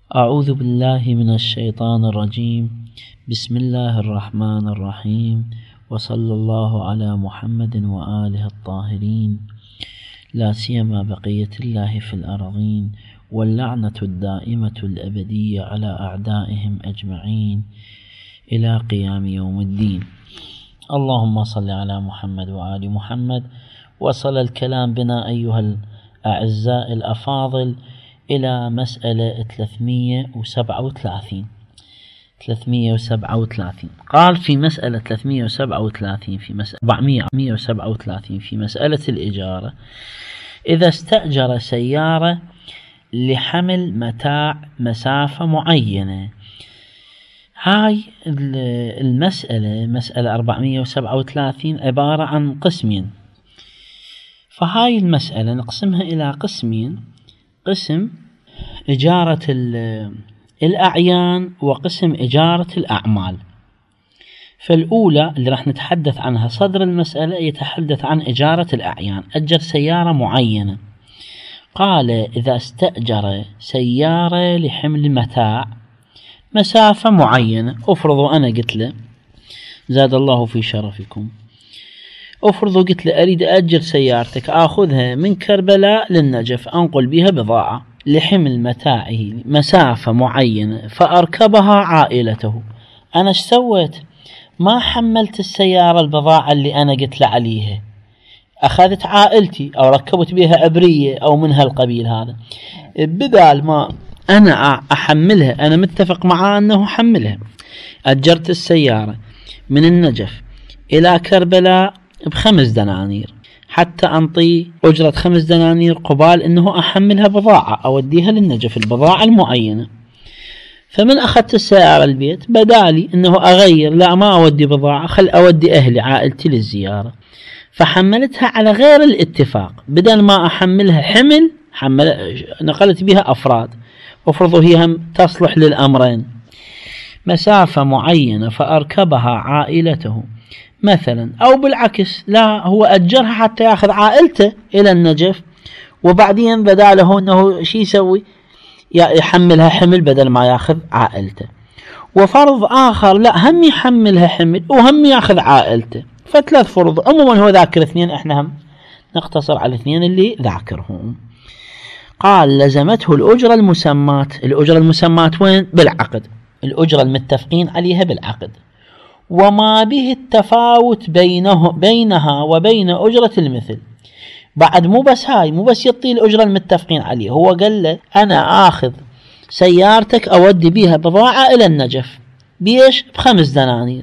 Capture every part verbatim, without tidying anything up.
أعوذ بالله من الشيطان الرجيم. بسم الله الرحمن الرحيم، وصلى الله على محمد وآله الطاهرين، لا سيما بقية الله في الأرضين، واللعنة الدائمة الأبدية على أعدائهم أجمعين إلى قيام يوم الدين. اللهم صل على محمد وآل محمد. وصل الكلام بنا أيها الأعزاء الأفاضل إلى مسألة ثلاثمئة وسبعة وثلاثين. ثلاثمئة وسبعة وثلاثين قال في مسألة ثلاثمئة وسبعة وثلاثين في مسألة أربعمئة وسبعة وثلاثين في مسألة الإجارة: إذا استأجر سيارة لحمل متاع مسافة معينة. هاي المسألة مسألة أربعمئة وسبعة وثلاثين عبارة عن قسمين، فهاي المسألة نقسمها إلى قسمين: قسم إجارة الأعيان وقسم إجارة الأعمال. فالأولى اللي راح نتحدث عنها صدر المسألة يتحدث عن إجارة الأعيان. أجر سيارة معينة، قال إذا استأجر سيارة لحمل متاع مسافة معينة. أفرضوا أنا قلت له زاد الله في شرفكم، أفرضوا قلت له أريد أجر سيارتك أخذها من كربلاء للنجف أنقل بها بضاعة لحمل متاعه مسافة معينة فأركبها عائلته. أنا ايش سويت؟ ما حملت السيارة البضاعة اللي أنا قلت له عليها، أخذت عائلتي أو ركبت بها عبرية أو من هالقبيل هذا. بدال ما أنا أحملها، أنا متفق معاه أنه حملها، أجرت السيارة من النجف إلى كربلاء بخمس دنانير حتى أنطي أجرة خمس دنانير قبال أنه أحملها بضاعة أوديها للنجف البضاعة المعينة. فمن أخذت السيارة البيت بدالي أنه أغير، لا ما أودي بضاعة، خل أودي أهلي عائلتي للزيارة، فحملتها على غير الاتفاق. بدل ما أحملها حمل حمل نقلت بها أفراد، وفرضوا هي هم تصلح للأمرين. مسافة معينة فأركبها عائلته مثلا، أو بالعكس لا هو أجرها حتى يأخذ عائلته إلى النجف، وبعدين بداله أنه شي يسوي يحملها حمل بدل ما يأخذ عائلته. وفرض آخر لا هم يحملها حمل وهم يأخذ عائلته، فثلاث فرض. عموما هو ذاكر اثنين، احنا هم نقتصر على الاثنين اللي ذاكرهم. قال لزمته الأجرة المسمات. الأجرة المسمات وين؟ بالعقد، الأجرة المتفقين عليها بالعقد، وما به التفاوت بينه بينها وبين أجرة المثل. بعد مو بس هاي، مو بس يعطي الأجرة المتفقين عليه، هو قال له أنا آخذ سيارتك أودي بيها بضاعة إلى النجف بيش بخمس دنانير.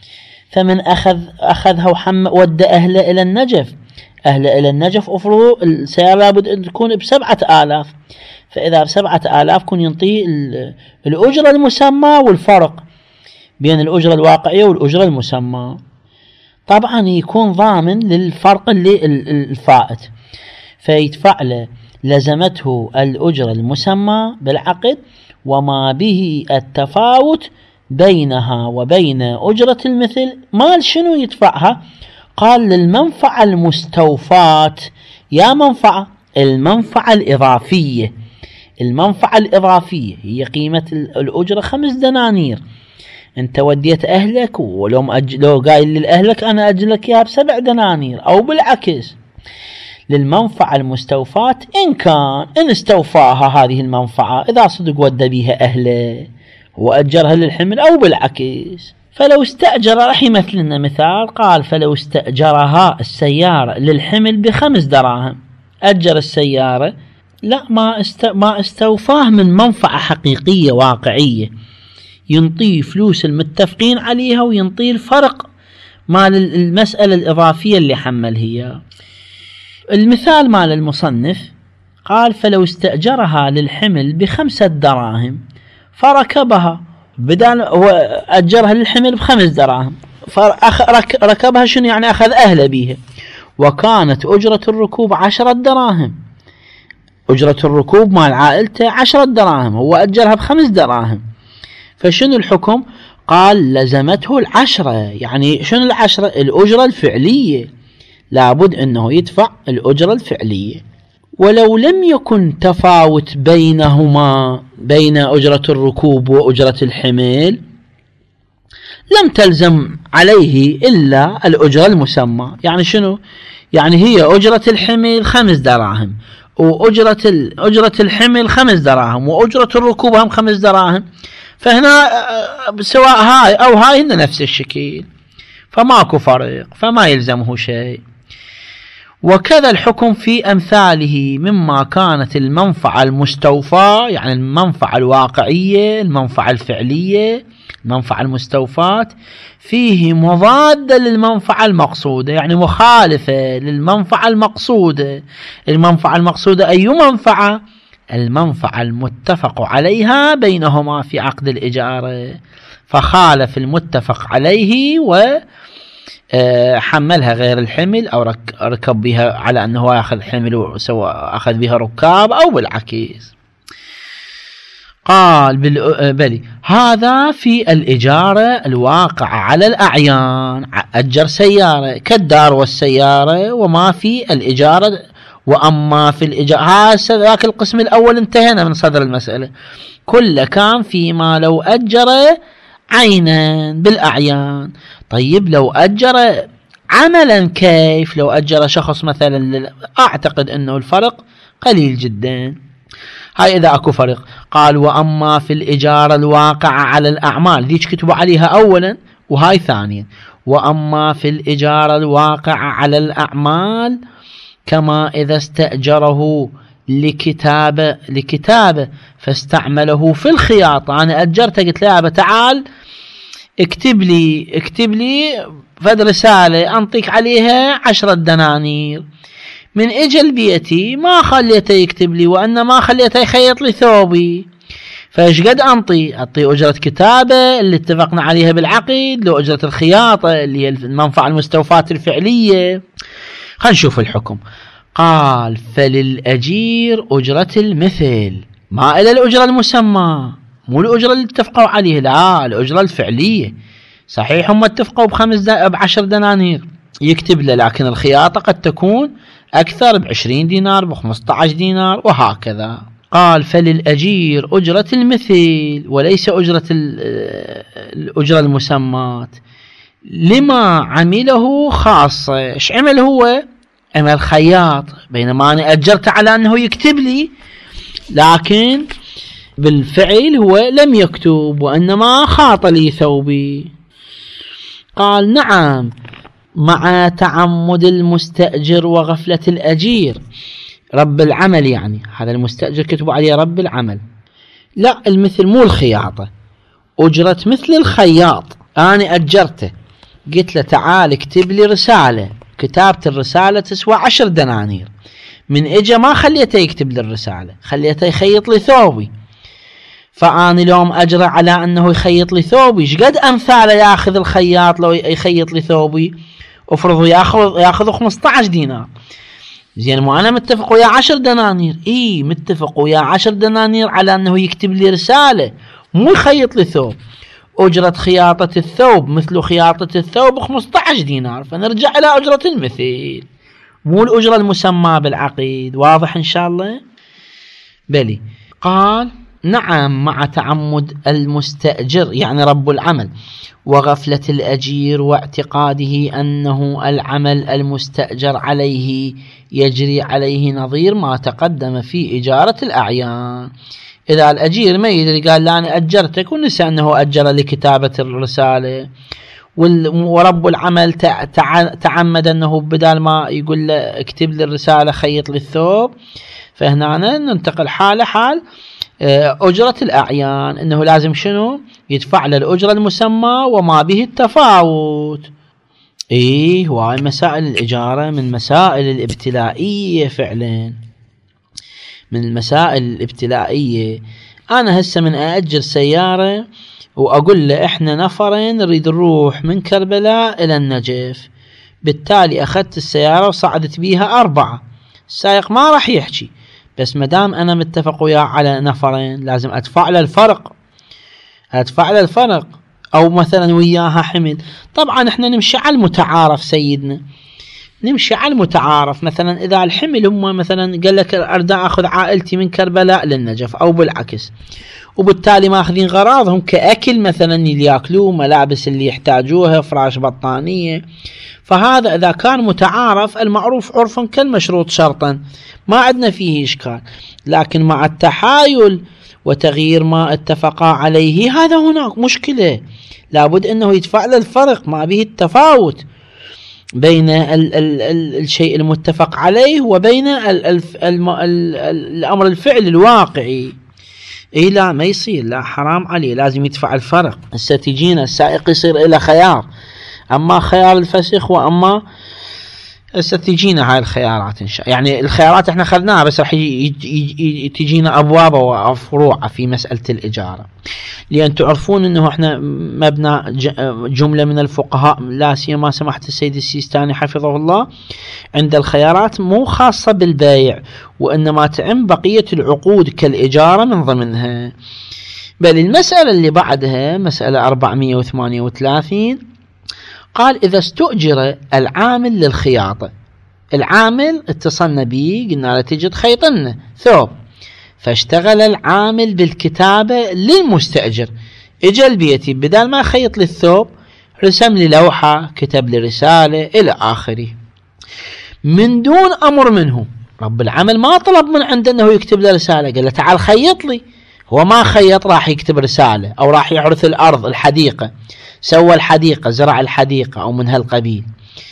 فمن أخذ أخذها وحم ودى أهله إلى النجف، أهله إلى النجف أفرضوا السيارة لابد أن تكون بسبعة آلاف، فإذا بسبعة آلاف كن ينطي الأجرة المسمى والفرق بين الأجرة الواقعية والأجرة المسمى. طبعا يكون ضامن للفرق اللي الفائت، فيدفع له لزمته الأجرة المسمى بالعقد وما به التفاوت بينها وبين أجرة المثل. مال شنو يدفعها؟ قال للمنفعة المستوفاة. يا منفعة المنفعة الإضافية. المنفعة الإضافية هي قيمة الأجرة خمس دنانير، انت وديت اهلك ولو مأجل لو قايل للاهلك انا اجلك اياها بسبع دنانير، او بالعكس. للمنفعة المستوفاة ان كان ان استوفاها هذه المنفعة، اذا صدق ودى بيها اهله واجرها للحمل، او بالعكس. فلو استأجر، راح يمثل لنا مثال، قال فلو استأجرها السيارة للحمل بخمس دراهم، اجر السيارة لا ما است ما استوفاه من منفعة حقيقية واقعية، ينطيه فلوس المتفقين عليها وينطيه الفرق مال المسألة الإضافية اللي حمل هي. المثال مال المصنف قال فلو استأجرها للحمل بخمسة دراهم فركبها، بدل أجرها للحمل بخمس دراهم فركبها، شنو يعني؟ أخذ أهله بيها، وكانت أجرة الركوب عشرة دراهم. أجرة الركوب مال عائلته عشرة دراهم، هو أجرها بخمس دراهم. فشنو الحكم؟ قال لزمته العشرة. يعني شنو العشرة؟ الأجرة الفعلية، لابد أنه يدفع الأجرة الفعلية. ولو لم يكن تفاوت بينهما بين أجرة الركوب وأجرة الحمل لم تلزم عليه إلا الأجرة المسمى. يعني شنو؟ يعني هي أجرة الحمل خمس دراهم وأجرة أجرة الحمل خمس دراهم وأجرة الركوب هم خمس دراهم، فهنا سواء هاي أو هاي هن نفس الشكل، فماكو فرق، فما يلزمه شيء. وكذا الحكم في أمثاله مما كانت المنفعة المستوفاة، يعني المنفعة الواقعية، المنفعة الفعلية، المنفعة المستوفاة فيه مضادة للمنفعة المقصودة، يعني مخالفة للمنفعة المقصودة. المنفعة المقصودة أي منفعة؟ المنفعة المتفق عليها بينهما في عقد الإجارة، فخالف المتفق عليه وحملها غير الحمل أو ركب بها على أنه يأخذ حمل سواء أخذ بها ركاب أو بالعكس. قال بلي هذا في الإجارة الواقعة على الأعيان، أجر سيارة كالدار والسيارة وما في الإجارة. وأما في الإجارة هذا القسم الأول انتهينا من صدر المسألة، كل كان فيما لو أجر عينا بالأعيان. طيب لو أجر عملا كيف؟ لو أجر شخص مثلا أعتقد أنه الفرق قليل جدا، هاي إذا أكو فرق. قال وأما في الإجارة الواقعة على الأعمال، ذيك كتبوا عليها أولا وهاي ثانيا. وأما في الإجارة الواقعة على الأعمال كما إذا استأجره لكتابة لكتابة فاستعمله في الخياطة. أنا أجرت قلت له تعال اكتب لي اكتب لي فد رسالة أنطيك عليها عشرة دنانير، من اجل بيتي ما خليته يكتب لي وانما خليته يخيط لي ثوبي، فايش قد انطي؟ اعطي اجرة كتابة اللي اتفقنا عليها بالعقد، لو اجرة الخياطة اللي هي المنفعة المستوفاة الفعلية. خلينا نشوف الحكم. قال فللأجير أجرة المثل، ما إلى الأجرة المسمى، مو الأجرة اللي اتفقوا عليها، لا الأجرة الفعلية. صحيح هم اتفقوا بخمس دا بعشر دنانير يكتب له، لكن الخياطة قد تكون أكثر بعشرين دينار بخمسة عشر دينار وهكذا. قال فللأجير أجرة المثل وليس أجرة الأجرة المسمات لما عمله خاصة. إيش عمل هو؟ عمل خياط، بينما أنا أجرت على أنه يكتب لي، لكن بالفعل هو لم يكتب وإنما خاط لي ثوبي. قال نعم مع تعمد المستأجر وغفلة الأجير، رب العمل، يعني هذا المستأجر كتبوا عليه رب العمل. لا المثل مو الخياطة، أجرة مثل الخياط. أنا أجرته قلت له تعال اكتب لي رسالة، كتابة الرسالة تسوى عشر دنانير، من اجا ما خليته يكتب لي الرسالة، خليته يخيط لي ثوبي، فأنا اليوم أجرى على أنه يخيط لي ثوبي. ايش قد أمثاله ياخذ الخياط لو يخيط لي ثوبي؟ افرضوا ياخذ ياخذ خمسة عشر دينار، زين مو أنا متفق ويا عشر دنانير، إيه متفق ويا عشر دنانير على أنه يكتب لي رسالة مو يخيط لي ثوب. أجرة خياطة الثوب مثل خياطة الثوب خمسة عشر دينار، فنرجع إلى أجرة المثل مو الأجرة المسمى بالعقد. واضح إن شاء الله؟ بلي. قال نعم مع تعمد المستأجر يعني رب العمل وغفلة الأجير واعتقاده أنه العمل المستأجر عليه يجري عليه نظير ما تقدم في إجارة الأعيان. إذا الأجير ما يدري قال لا أنا أجرتك ونسى أنه أجر لكتابة الرسالة، ورب العمل تعمد أنه بدل ما يقول له اكتب لي الرسالة خيط لي الثوب، فهنا ننتقل حالة حال أجرة الأعيان، أنه لازم شنو يدفع للأجرة المسمى وما به التفاوت. إيه هواي مسائل الإجارة من مسائل الابتلائية فعلا، من المسائل الابتلائية. أنا هسه من أأجر سيارة وأقول له إحنا نفرين نريد نروح من كربلاء إلى النجف، بالتالي أخذت السيارة وصعدت بيها أربعة، السائق ما راح يحكي، بس مدام أنا متفق وياه على نفرين لازم أدفع له الفرق، أدفع له الفرق. أو مثلا وياها حمل، طبعا إحنا نمشي على المتعارف سيدنا، نمشي على المتعارف. مثلا إذا الحمل هم مثلا قال لك أريد أخذ عائلتي من كربلاء للنجف أو بالعكس، وبالتالي ماخذين غراضهم كأكل مثلا اللي يأكلوه، ملابس اللي يحتاجوها، فراش بطانية، فهذا إذا كان متعارف المعروف عرفا كالمشروط شرطا ما عندنا فيه إشكال. لكن مع التحايل وتغيير ما اتفقا عليه هذا هناك مشكلة، لابد أنه يدفع للفرق ما به التفاوت بين ال ال ال الشيء المتفق عليه وبين ال ال ال ال الأمر الفعل الواقعي. إيه لا ما يصير، لا حرام عليه، لازم يدفع الفرق. هسه تجينا السائق يصير إلى خيار، أما خيار الفسخ وأما هسه تجينا هاي الخيارات إن شاء يعني الخيارات احنا خذناها، بس راح تجينا أبواب وفروع في مسألة الإجارة، لأن تعرفون أنه احنا مبنى جملة من الفقهاء لا سيما سماحة السيد السيستاني حفظه الله عند الخيارات مو خاصة بالبيع، وإنما تعم بقية العقود كالإجارة من ضمنها. بل المسألة اللي بعدها مسألة أربعمئة وثمانية وثلاثين قال إذا استؤجر العامل للخياطة، العامل اتصلنا به قلنا له تجي تخيط لنا ثوب، فاشتغل العامل بالكتابة للمستأجر، اجى البيتي بدل ما يخيط لي الثوب رسم لي لوحة، كتب لي رسالة إلى آخره من دون أمر منه. رب العمل ما طلب من عنده أنه يكتب له رسالة، قال له تعال خيط لي، هو ما خيط راح يكتب رسالة أو راح يحرث الأرض الحديقة، سوى الحديقة زرع الحديقة أو من هالقبيل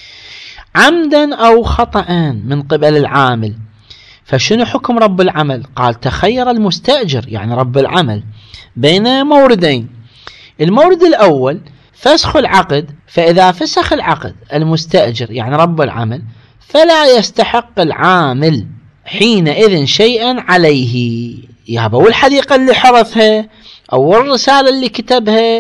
عمدا أو خطأ من قبل العامل. فشنو حكم رب العمل؟ قال تخير المستأجر يعني رب العمل بين موردين، المورد الأول فسخ العقد، فإذا فسخ العقد المستأجر يعني رب العمل فلا يستحق العامل حينئذ شيئا عليه، يابا والحديقة اللي حرثها أو الرسالة اللي كتبها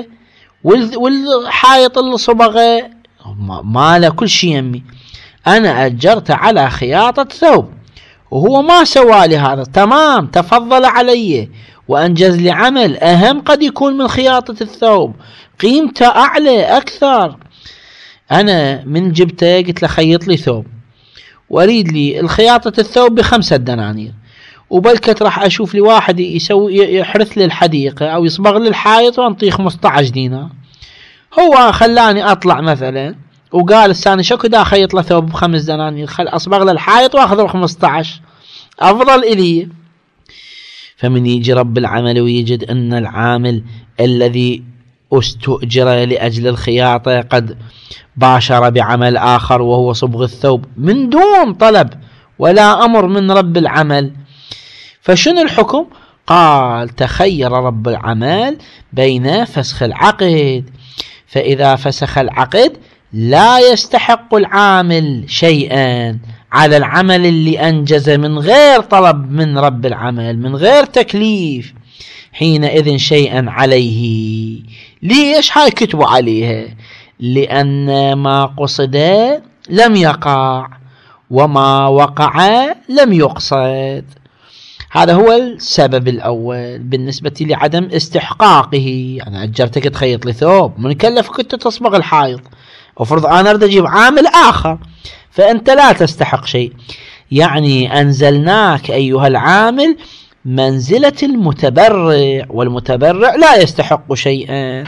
والحائط اللي صبغه ما له كل شيء يمي، أنا أجرت على خياطة ثوب وهو ما سوى لي هذا، تمام تفضل علي وأنجز لي عمل أهم قد يكون من خياطة الثوب، قيمته أعلى أكثر. أنا من جبته قلت له خيط لي ثوب وأريد لي الخياطة الثوب بخمسة دنانير، وبلكت راح أشوف لي واحد يسوي يحرث لي الحديقة أو يصبغ لي الحائط وأنطيه خمسة عشر دينار، هو خلاني أطلع مثلا وقال الثاني شكو دا خيط له ثوب بخمس دنانير، خل أصبغ له الحائط وأخذ له خمسة عشر أفضل إلي. فمن يجي رب العمل ويجد أن العامل الذي استؤجر لأجل الخياطة قد باشر بعمل آخر وهو صبغ الثوب من دون طلب ولا أمر من رب العمل، فشنو الحكم؟ قال تخير رب العمل بين فسخ العقد، فإذا فسخ العقد لا يستحق العامل شيئا على العمل اللي أنجز من غير طلب من رب العمل من غير تكليف، حينئذ شيئا عليه. ليش هاي كتبوا عليها؟ لأن ما قصد لم يقع وما وقع لم يقصد، هذا هو السبب الأول بالنسبة لعدم استحقاقه. أنا أجرتك تخيط لي ثوب، من كلفك أنت تصبغ الحائط، أفرض أنا أريد أجيب عامل آخر فأنت لا تستحق شيء، يعني أنزلناك أيها العامل منزلة المتبرع، والمتبرع لا يستحق شيئا.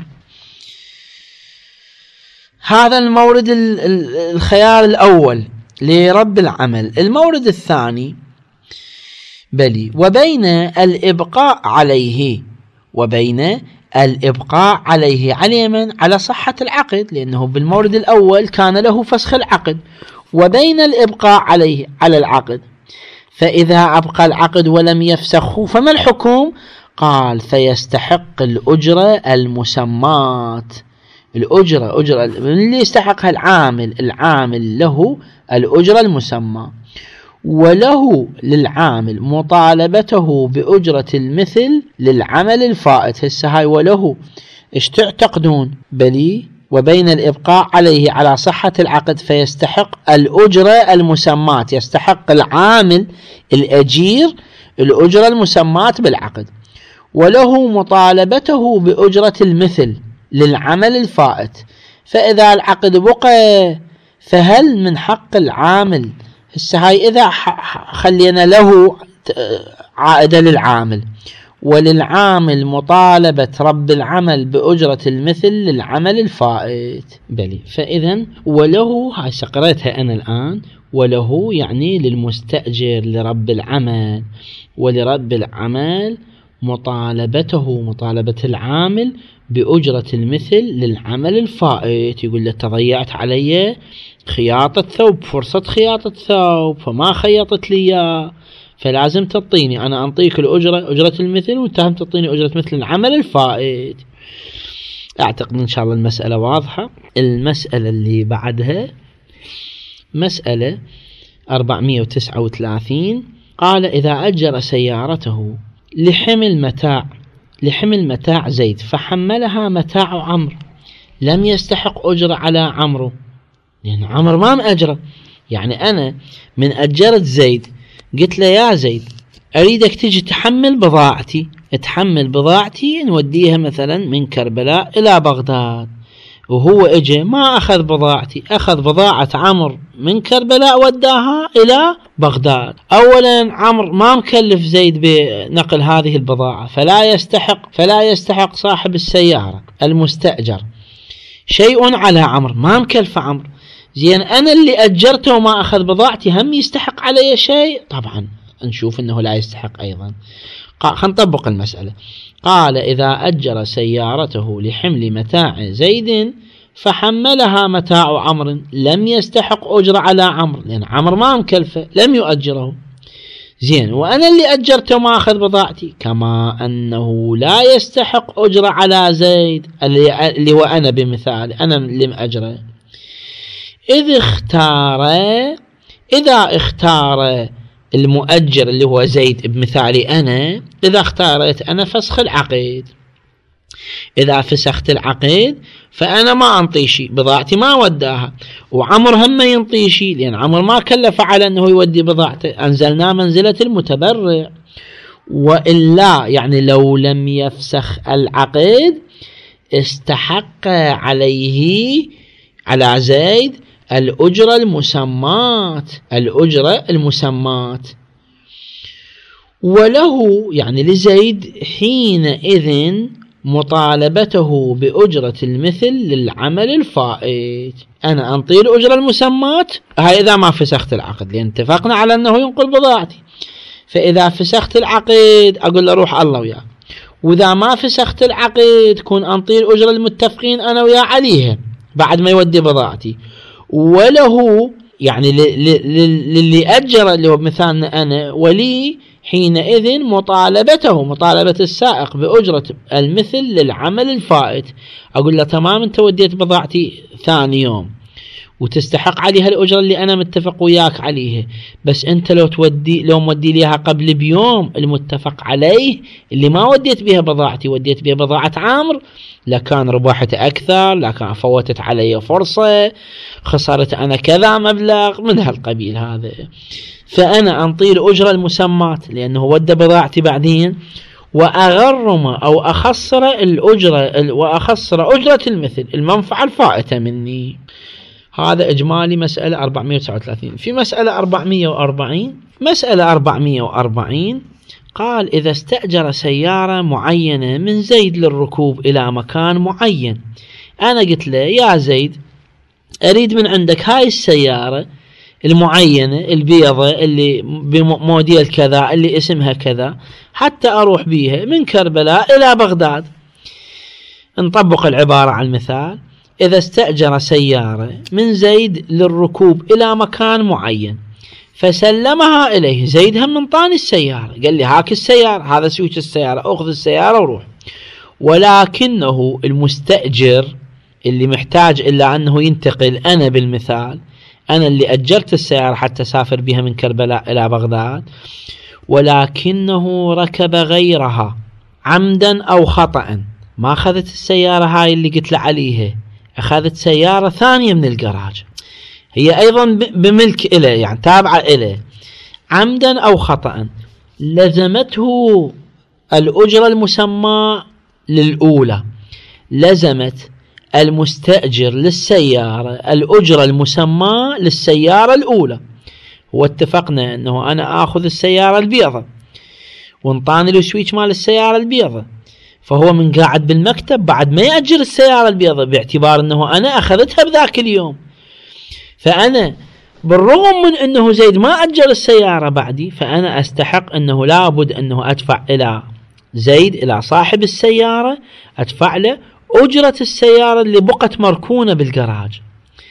هذا المورد الخيار الأول لرب العمل. المورد الثاني بلي وبين الإبقاء عليه، وبين الإبقاء عليه على من؟ على صحة العقد، لأنه بالمورد الأول كان له فسخ العقد، وبين الإبقاء عليه على العقد، فإذا أبقى العقد ولم يفسخه فما الحكم؟ قال فيستحق الأجرة المسمات. الأجرة أجرة اللي يستحقها العامل، العامل له الأجرة المسمى، وله للعامل مطالبته بأجرة المثل للعمل الفائت. هسه هاي وله ايش تعتقدون؟ بلي وبين الإبقاء عليه على صحة العقد فيستحق الأجرة المسمات، يستحق العامل الأجير الأجرة المسمات بالعقد، وله مطالبته بأجرة المثل للعمل الفائت. فإذا العقد بقى فهل من حق العامل هسه هاي إذا خلينا له عائدة للعامل، وللعامل مطالبة رب العمل بأجرة المثل للعمل الفائت بلي، فإذا وله هاي قريتها أنا الآن، وله يعني للمستأجر لرب العمل، ولرب العمل مطالبته مطالبة العامل بأجرة المثل للعمل الفائت. يقول له تضيعت علي خياطة ثوب، فرصة خياطة ثوب فما خيطت لي، فلازم تعطيني، أنا أنطيك الأجرة أجرة المثل وأنت هم تعطيني أجرة مثل العمل الفائت. أعتقد إن شاء الله المسألة واضحة. المسألة اللي بعدها مسألة أربعمائة وتسعة وثلاثين، قال إذا أجر سيارته لحمل متاع لحمل متاع زيد فحملها متاع عمرو لم يستحق أجرة على عمرو، لأن يعني عمرو ما مأجره. يعني أنا من أجرت زيد قلت له يا زيد أريدك تجي تحمل بضاعتي، تحمل بضاعتي نوديها مثلا من كربلاء إلى بغداد، وهو اجى ما أخذ بضاعتي، أخذ بضاعة عمرو من كربلاء وداها إلى بغداد. أولا عمرو ما مكلف زيد بنقل هذه البضاعة، فلا يستحق فلا يستحق صاحب السيارة المستأجر شيء على عمرو، ما مكلف عمرو. زين أنا اللي أجرته وما أخذ بضاعتي هم يستحق علي شيء؟ طبعا نشوف أنه لا يستحق أيضا. خلينا نطبق المسألة. قال إذا أجر سيارته لحمل متاع زيد فحملها متاع عمرو لم يستحق أجر على عمرو، لأن عمرو ما مكلفه لم يؤجره. زين وأنا اللي أجرته وما أخذ بضاعتي، كما أنه لا يستحق أجر على زيد اللي, اللي هو أنا بمثال أنا اللي مأجره. إذ اختار إذا اختار المؤجر اللي هو زيد بمثالي أنا، إذا اختارت أنا فسخ العقد، إذا فسخت العقد فأنا ما أنطي شيء، بضاعتي ما وداها، وعمر هم ما ينطي شيء، لأن عمر ما كلف على أنه يودي بضاعته، أنزلنا منزلة المتبرع. وإلا يعني لو لم يفسخ العقد استحق عليه على زيد الأجرة المسمات الأجرة المسمات وله يعني لزيد حينئذ مطالبته بأجرة المثل للعمل الفائت. أنا أنطي الأجرة المسمات هاي إذا ما فسخت العقد، لأن اتفقنا على أنه ينقل بضاعتي، فإذا فسخت العقد أقول له روح الله وياه، وإذا ما فسخت العقد كون أنطي الأجرة المتفقين أنا وياه عليها بعد ما يودي بضاعتي. وله يعني للي أجر اللي هو مثالنا أنا، ولي حينئذ مطالبته مطالبة السائق بأجرة المثل للعمل الفائت. أقول له تمام أنت وديت بضاعتي ثاني يوم وتستحق عليها الأجرة اللي أنا متفق وياك عليها، بس أنت لو تودي لو مودي ليها قبل بيوم المتفق عليه اللي ما وديت بها بضاعتي وديت بها بضاعة عامر، لكان ربحت أكثر، لكان فوتت علي فرصة، خسرت أنا كذا مبلغ من هالقبيل هذا. فأنا أنطي الأجرة المسمات لأنه ودى بضاعتي بعدين، وأغرم أو أخسر الأجرة وأخسر أجرة المثل المنفعة الفائتة مني. هذا إجمالي مسألة أربعمائة وتسعة وثلاثين. في مسألة أربعمائة وأربعين مسألة أربعمائة وأربعين قال إذا استأجر سيارة معينة من زيد للركوب إلى مكان معين، أنا قلت له يا زيد أريد من عندك هاي السيارة المعينة البيضة اللي بموديل كذا اللي اسمها كذا حتى أروح بيها من كربلاء إلى بغداد. نطبق العبارة على المثال. إذا استأجر سيارة من زيد للركوب إلى مكان معين فسلمها إليه، زيد هم منطاني السيارة قال لي هاك السيارة، هذا سويت السيارة، أخذ السيارة وروح، ولكنه المستأجر اللي محتاج إلا أنه ينتقل، أنا بالمثال أنا اللي أجرت السيارة حتى سافر بها من كربلاء إلى بغداد، ولكنه ركب غيرها عمدا أو خطأ، ما أخذت السيارة هاي اللي قلت له عليها، أخذت سيارة ثانية من الجراج هي أيضا بملك إله يعني تابعة إله، عمدا أو خطأ، لزمته الأجرة المسمى للأولى، لزمت المستأجر للسيارة الأجرة المسماة للسيارة الأولى. واتفقنا أنه أنا آخذ السيارة البيضة وانطاني السويتش مال السيارة البيضة، فهو من قاعد بالمكتب بعد ما يأجر السيارة البيضة باعتبار أنه أنا أخذتها بذاك اليوم. فأنا بالرغم من أنه زيد ما أجر السيارة بعدي، فأنا أستحق أنه لابد أنه أدفع إلى زيد إلى صاحب السيارة أدفع له أجرة السيارة اللي بقت مركونة بالجراج.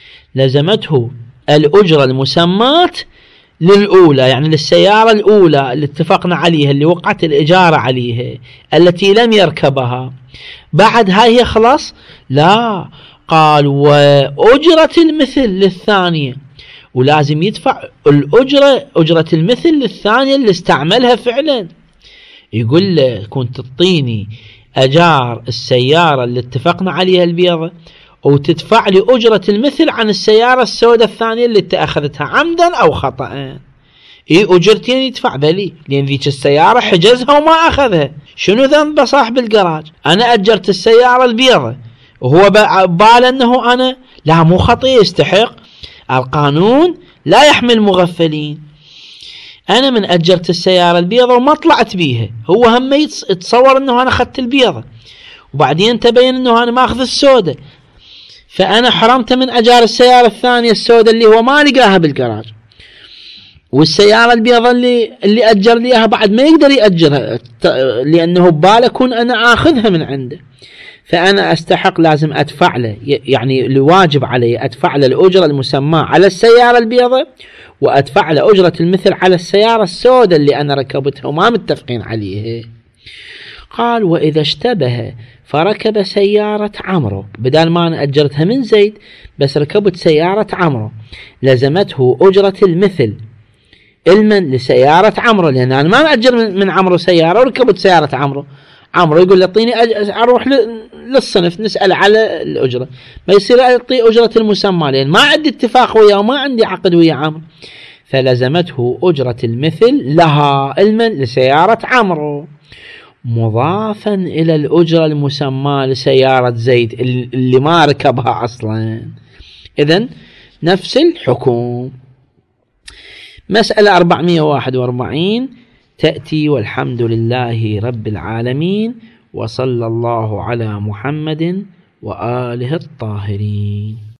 لزمته الأجرة المسماة للأولى، يعني للسيارة الأولى اللي اتفقنا عليها اللي وقعت الإجارة عليها التي لم يركبها. بعد هاي هي خلاص؟ لا، قال وأجرة المثل للثانية، ولازم يدفع الأجرة أجرة المثل للثانية اللي استعملها فعلا. يقول له كنت تعطيني أجار السيارة اللي اتفقنا عليها البيضة وتدفع لي أجرة المثل عن السيارة السوداء الثانية اللي انت أخذتها عمدا أو خطأ. إيه أجرتين يدفع بلي، لأن ذيك السيارة حجزها وما أخذها. شنو ذنب صاحب الجراج؟ أنا أجرت السيارة البيضة وهو بال أنه أنا لا مو خطية، يستحق. القانون لا يحمل مغفلين. أنا من أجرت السيارة البيضة وما طلعت بيها، هو هم يتصور أنه أنا أخذت البيضة وبعدين تبين أنه أنا ما أخذ السوداء، فأنا حرمت من أجار السيارة الثانية السوداء اللي هو ما لقاها بالجراج، والسيارة البيضة اللي اللي أجر ليها بعد ما يقدر يأجرها لأنه بباله كون أنا آخذها من عنده. فأنا أستحق لازم أدفع له، يعني الواجب علي أدفع له الأجرة المسماة على السيارة البيضة وأدفع له أجرة المثل على السيارة السوداء اللي أنا ركبتها وما متفقين عليها. قال وإذا اشتبه فركب سيارة عمرو، بدل ما أنا أجرتها من زيد بس ركبت سيارة عمرو، لزمته أجرة المثل المن لسيارة عمرو، لأن أنا ما أجر من عمرو سيارة وركبت سيارة عمرو. عمرو يقول اعطيني اروح للصنف نسأل على الأجرة، ما يصير اعطي أجرة المسمى لأن ما عندي اتفاق وياه وما عندي عقد ويا عمرو. فلزمته أجرة المثل لها المن لسيارة عمرو مضافا إلى الأجرة المسمى لسيارة زيد اللي ما ركبها أصلا. إذن نفس الحكم. مسألة أربعمائة وواحد وأربعين تأتي والحمد لله رب العالمين وصلى الله على محمد وآله الطاهرين.